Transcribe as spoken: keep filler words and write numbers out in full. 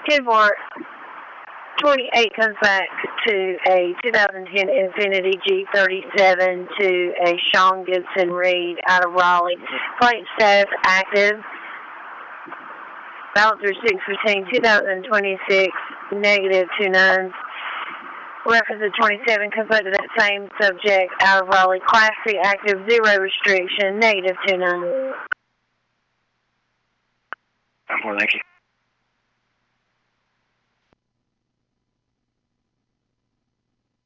ten four twenty-eight comes back to a two thousand ten Infiniti G thirty-seven to a Sean Gibson Reed out of Raleigh. Flight status active. Balancer six fifteen, two thousand twenty-six, negative two nine. Reference of twenty-seven comes back to that same subject out of Raleigh. Class C active, zero restriction, negative two nine. Well, thank you.